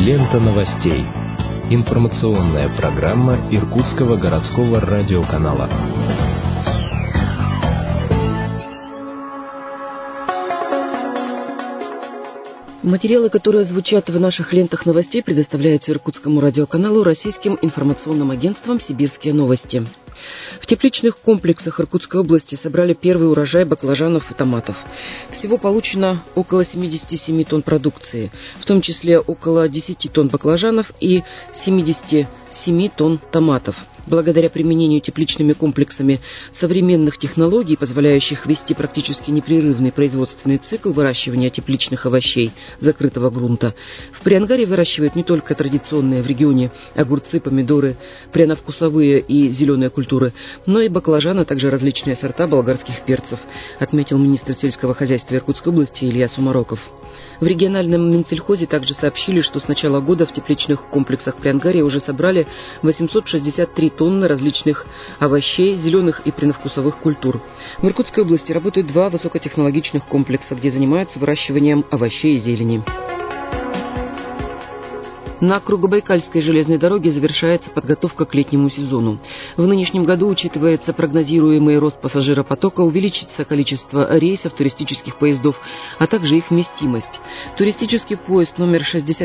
Лента новостей. Информационная программа Иркутского городского радиоканала. Материалы, которые звучат в наших лентах новостей, предоставляются Иркутскому радиоканалу российским информационным агентством «Сибирские новости». В тепличных комплексах Иркутской области собрали первый урожай баклажанов и томатов. Всего получено около 77 тонн продукции, в том числе около 10 тонн баклажанов и 77 тонн томатов. Благодаря применению тепличными комплексами современных технологий, позволяющих вести практически непрерывный производственный цикл выращивания тепличных овощей закрытого грунта, в Приангаре выращивают не только традиционные в регионе огурцы, помидоры, пряновкусовые и зеленые культуры, но и баклажаны, а также различные сорта болгарских перцев, отметил министр сельского хозяйства Иркутской области Илья Сумароков. В региональном Минсельхозе также сообщили, что с начала года в тепличных комплексах Приангария уже собрали 863 тонны различных овощей, зеленых и пряновкусовых культур. В Иркутской области работают два высокотехнологичных комплекса, где занимаются выращиванием овощей и зелени. На Кругобайкальской железной дороге завершается подготовка к летнему сезону. В нынешнем году учитывается прогнозируемый рост пассажиропотока, увеличится количество рейсов туристических поездов, а также их вместимость. Туристический поезд номер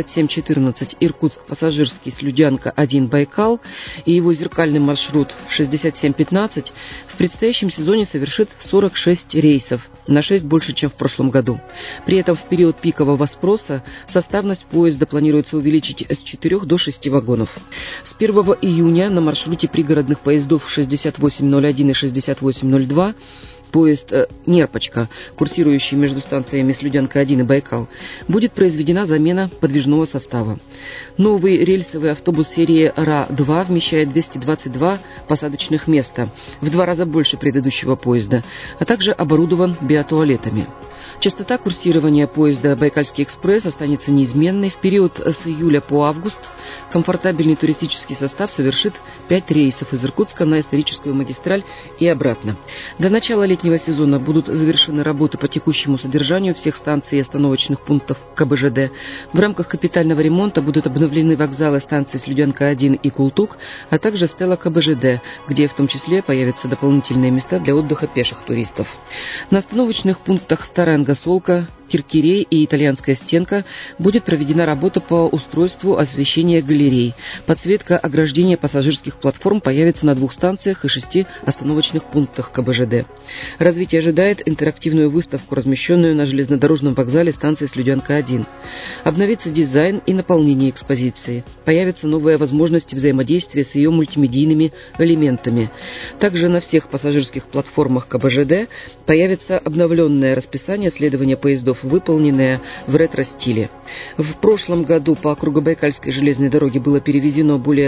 6714 Иркутск-Пассажирский Слюдянка-1 Байкал и его зеркальный маршрут 6715 в предстоящем сезоне совершит 46 рейсов, на 6 больше, чем в прошлом году. При этом в период пикового спроса составность поезда планируется увеличить с 4 до 6 вагонов. С 1 июня на маршруте пригородных поездов 6801 и 6802 поезд «Нерпочка», курсирующий между станциями Слюдянка-1 и Байкал, будет произведена замена подвижного состава. Новый рельсовый автобус серии РА-2 вмещает 222 посадочных места, в 2 раза больше предыдущего поезда, а также оборудован биотуалетами. Частота курсирования поезда «Байкальский экспресс» останется неизменной. В период с июля по август комфортабельный туристический состав совершит 5 рейсов из Иркутска на историческую магистраль и обратно. До начала летнего сезона будут завершены работы по текущему содержанию всех станций и остановочных пунктов КБЖД. В рамках капитального ремонта будут обновлены вокзалы станций Слюдянка-1 и Култук, а также стела КБЖД, где в том числе появятся дополнительные места для отдыха пеших туристов. На остановочных пунктах Старая Ангосолка, Киркирей и Итальянская стенка будет проведена работа по устройству освещения галерей. Подсветка ограждения пассажирских платформ появится на 2 станциях и 6 остановочных пунктах КБЖД. Развитие ожидает интерактивную выставку, размещенную на железнодорожном вокзале станции Слюдянка-1. Обновится дизайн и наполнение экспозиции. Появятся новые возможности взаимодействия с ее мультимедийными элементами. Также на всех пассажирских платформах КБЖД появится обновленное расписание следования поездов, выполненная в ретро-стиле. В прошлом году по Кругобайкальской железной дороге было перевезено более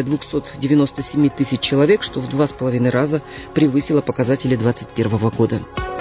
297 тысяч человек, что в 2,5 раза превысило показатели 2021 года.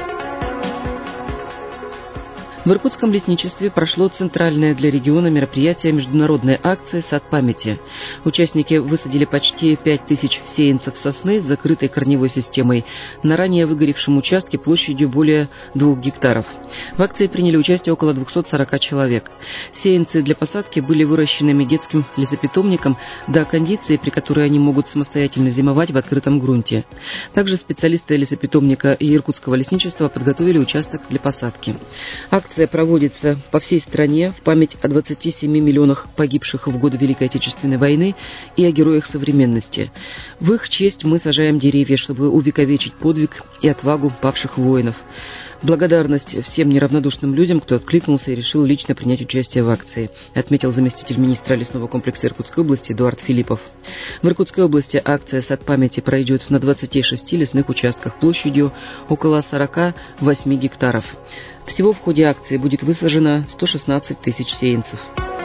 В Иркутском лесничестве прошло центральное для региона мероприятие международной акции «Сад памяти». Участники высадили почти 5000 сеянцев сосны с закрытой корневой системой на ранее выгоревшем участке площадью более 2 гектаров. В акции приняли участие около 240 человек. Сеянцы для посадки были выращенными детским лесопитомником до кондиции, при которой они могут самостоятельно зимовать в открытом грунте. Также специалисты лесопитомника и Иркутского лесничества подготовили участок для посадки. Акция проводится по всей стране в память о 27 миллионах погибших в годы Великой Отечественной войны и о героях современности. В их честь мы сажаем деревья, чтобы увековечить подвиг и отвагу павших воинов. Благодарность всем неравнодушным людям, кто откликнулся и решил лично принять участие в акции, отметил заместитель министра лесного комплекса Иркутской области Эдуард Филиппов. В Иркутской области акция «Сад памяти» пройдет на 26 лесных участках площадью около 48 гектаров. Всего в ходе акции будет высажено 116 тысяч сеянцев.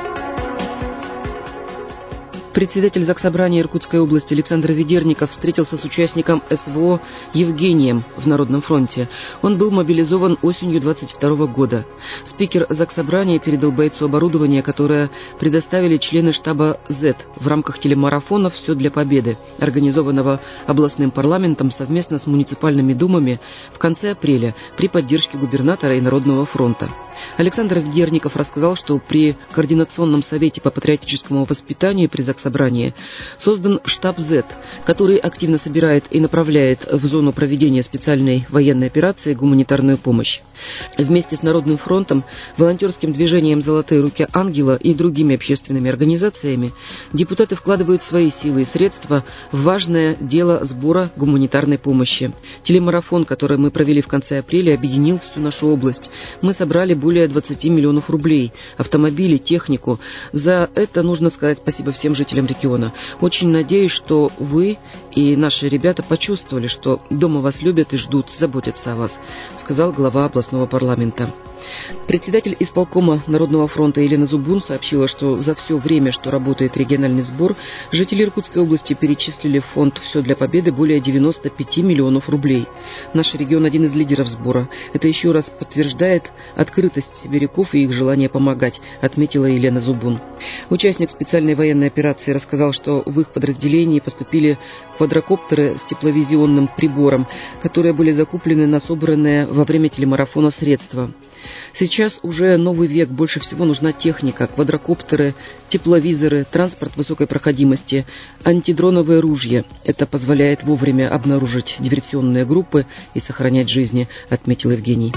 Председатель Заксобрания Иркутской области Александр Ведерников встретился с участником СВО Евгением в Народном фронте. Он был мобилизован осенью 22 года. Спикер Заксобрания передал бойцу оборудование, которое предоставили члены штаба Z в рамках телемарафона «Все для победы», организованного областным парламентом совместно с муниципальными думами в конце апреля при поддержке губернатора и Народного фронта. Александр Ведерников рассказал, что при Координационном совете по патриотическому воспитанию при Заксобрании создан штаб Z, который активно собирает и направляет в зону проведения специальной военной операции гуманитарную помощь. Вместе с Народным фронтом, волонтерским движением «Золотые руки ангела» и другими общественными организациями депутаты вкладывают свои силы и средства в важное дело сбора гуманитарной помощи. Телемарафон, который мы провели в конце апреля, объединил всю нашу область. Мы собрали более 20 миллионов рублей, автомобили, технику. За это нужно сказать спасибо всем жителям региона. Очень надеюсь, что вы и наши ребята почувствовали, что дома вас любят и ждут, заботятся о вас, сказал глава областного парламента. Председатель исполкома Народного фронта Елена Зубун сообщила, что за все время, что работает региональный сбор, жители Иркутской области перечислили в фонд «Все для победы» более 95 миллионов рублей. Наш регион один из лидеров сбора. Это еще раз подтверждает открытость сибиряков и их желание помогать, отметила Елена Зубун. Участник специальной военной операции рассказал, что в их подразделении поступили квадрокоптеры с тепловизионным прибором, которые были закуплены на собранные во время телемарафона средства. Сейчас уже новый век, больше всего нужна техника, квадрокоптеры, тепловизоры, транспорт высокой проходимости, антидроновые ружья. Это позволяет вовремя обнаружить диверсионные группы и сохранять жизни, отметил Евгений.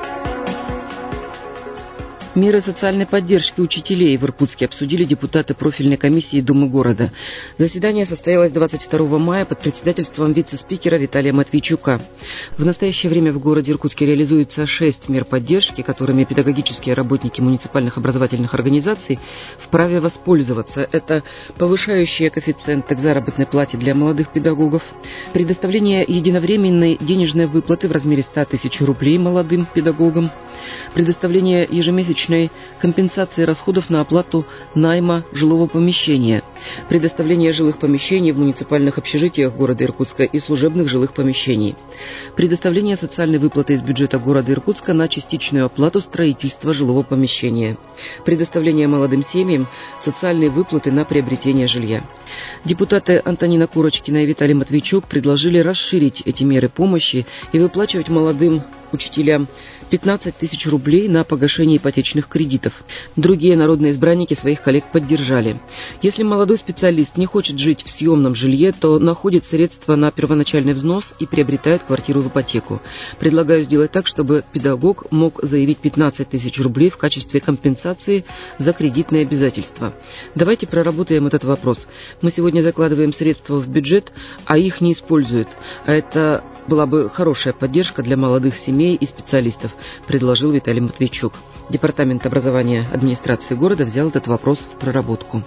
Меры социальной поддержки учителей в Иркутске обсудили депутаты профильной комиссии Думы города. Заседание состоялось 22 мая под председательством вице-спикера Виталия Матвейчука. В настоящее время в городе Иркутске реализуется 6 мер поддержки, которыми педагогические работники муниципальных образовательных организаций вправе воспользоваться. Это повышающие коэффициенты к заработной плате для молодых педагогов, предоставление единовременной денежной выплаты в размере 100 тысяч рублей молодым педагогам, предоставление ежемесячной компенсации расходов на оплату найма жилого помещения, предоставление жилых помещений в муниципальных общежитиях города Иркутска и служебных жилых помещений, предоставление социальной выплаты из бюджета города Иркутска на частичную оплату строительства жилого помещения, предоставление молодым семьям социальной выплаты на приобретение жилья. Депутаты Антонина Курочкина и Виталий Матвейчук предложили расширить эти меры помощи и выплачивать молодым учителям 15 тысяч рублей на погашение ипотечных кредитов. Другие народные избранники своих коллег поддержали. Если молодой специалист не хочет жить в съемном жилье, то находит средства на первоначальный взнос и приобретает квартиру в ипотеку. Предлагаю сделать так, чтобы педагог мог заявить 15 тысяч рублей в качестве компенсации за кредитные обязательства. Давайте проработаем этот вопрос. Мы сегодня закладываем средства в бюджет, а их не используют. А это была бы хорошая поддержка для молодых семей и специалистов, предложил Виталий Матвейчук. Департамент образования администрации города взял этот вопрос в проработку.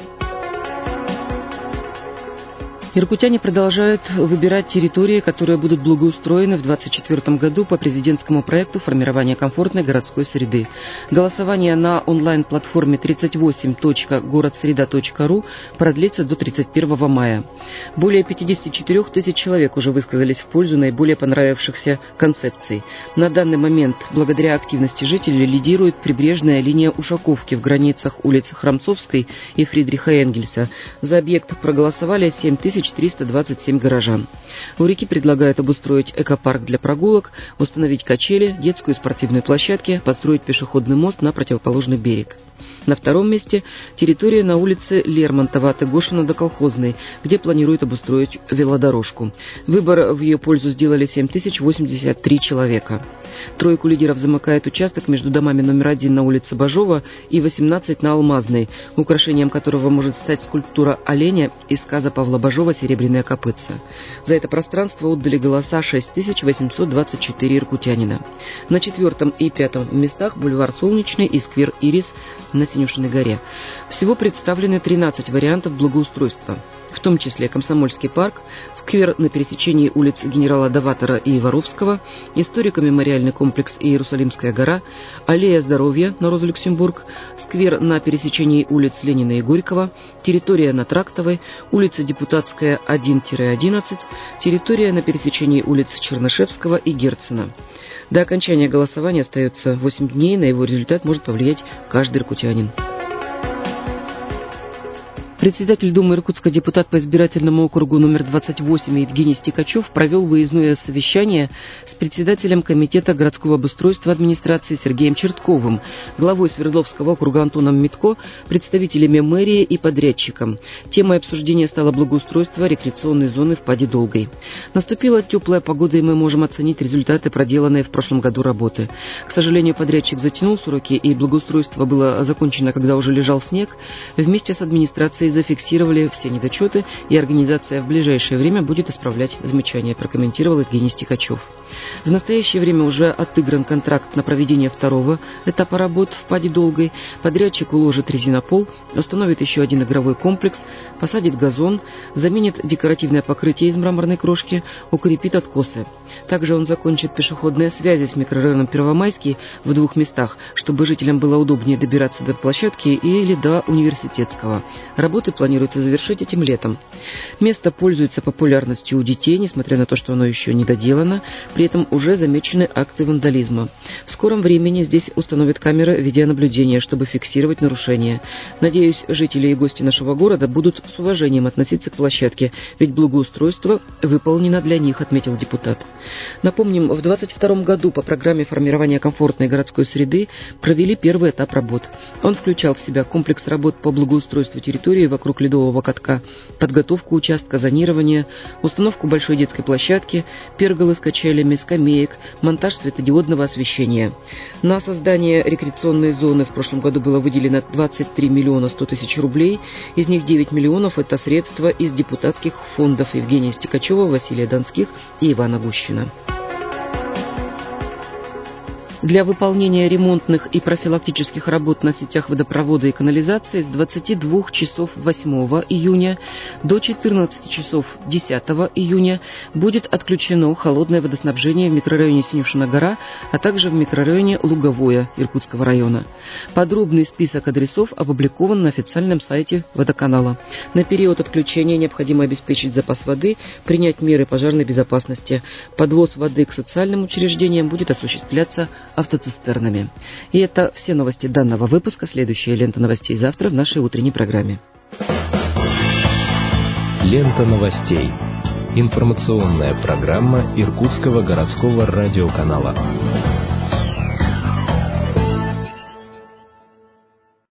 Иркутяне продолжают выбирать территории, которые будут благоустроены в 2024 году по президентскому проекту формирования комфортной городской среды. Голосование на онлайн-платформе 38.городсреда.ру продлится до 31 мая. Более 54 тысяч человек уже высказались в пользу наиболее понравившихся концепций. На данный момент, благодаря активности жителей, лидирует прибрежная линия Ушаковки в границах улиц Храмцовской и Фридриха Энгельса. За объект проголосовали 7327 горожан. У реки предлагают обустроить экопарк для прогулок, установить качели, детскую и спортивную площадки, построить пешеходный мост на противоположный берег. На втором месте территория на улице Лермонтова от Игошина до Колхозной, где планируют обустроить велодорожку. Выбор в ее пользу сделали 7083 человека. Тройку лидеров замыкает участок между домами номер 1 на улице Бажова и 18 на Алмазной, украшением которого может стать скульптура оленя из сказа Павла Бажова «Серебряное копытце». За это пространство отдали голоса 6824 иркутянина. На 4 и 5 местах бульвар Солнечный и сквер Ирис на Синюшиной горе. Всего представлены 13 вариантов благоустройства, в том числе Комсомольский парк, сквер на пересечении улиц генерала Даватора и Воровского, историко-мемориальный комплекс Иерусалимская гора, аллея здоровья на Роза-Люксембург, сквер на пересечении улиц Ленина и Горького, территория на Трактовой, улица Депутатская 1-11, территория на пересечении улиц Чернышевского и Герцена. До окончания голосования остается 8 дней, на его результат может повлиять каждый иркутянин. Председатель Думы Иркутска, депутат по избирательному округу номер 28 Евгений Стекачев провел выездное совещание с председателем комитета городского обустройства администрации Сергеем Чертковым, главой Свердловского округа Антоном Митко, представителями мэрии и подрядчиком. Темой обсуждения стало благоустройство рекреационной зоны в Паде Долгой. Наступила теплая погода, и мы можем оценить результаты проделанной в прошлом году работы. К сожалению, подрядчик затянул сроки, и благоустройство было закончено, когда уже лежал снег. Вместе с администрацией зафиксировали все недочеты, и организация в ближайшее время будет исправлять замечания, прокомментировал Евгений Стекачев. В настоящее время уже отыгран контракт на проведение второго этапа работ в Паде Долгой. Подрядчик уложит резинопол, установит еще один игровой комплекс, посадит газон, заменит декоративное покрытие из мраморной крошки, укрепит откосы. Также он закончит пешеходные связи с микрорайоном Первомайский в 2 местах, чтобы жителям было удобнее добираться до площадки или до Университетского. Работы планируется завершить этим летом. Место пользуется популярностью у детей, несмотря на то, что оно еще не доделано. При этом уже замечены акты вандализма. В скором времени здесь установят камеры видеонаблюдения, чтобы фиксировать нарушения. Надеюсь, жители и гости нашего города будут с уважением относиться к площадке, ведь благоустройство выполнено для них, отметил депутат. Напомним, в 2022 году по программе формирования комфортной городской среды провели первый этап работ. Он включал в себя комплекс работ по благоустройству территории вокруг ледового катка, подготовку участка зонирования, установку большой детской площадки, перголы с качелями, скамеек, монтаж светодиодного освещения. На создание рекреационной зоны в прошлом году было выделено 23 миллиона 100 тысяч рублей, из них 9 миллионов – это средства из депутатских фондов Евгения Стекачева, Василия Донских и Ивана Гущина. Для выполнения ремонтных и профилактических работ на сетях водопровода и канализации с 22 часов 8 июня до 14 часов 10 июня будет отключено холодное водоснабжение в микрорайоне Синюшина гора, а также в микрорайоне Луговое Иркутского района. Подробный список адресов опубликован на официальном сайте водоканала. На период отключения необходимо обеспечить запас воды, принять меры пожарной безопасности. Подвоз воды к социальным учреждениям будет осуществляться автоцистернами. И это все новости данного выпуска. Следующая лента новостей завтра в нашей утренней программе. Лента новостей. Информационная программа Иркутского городского радиоканала.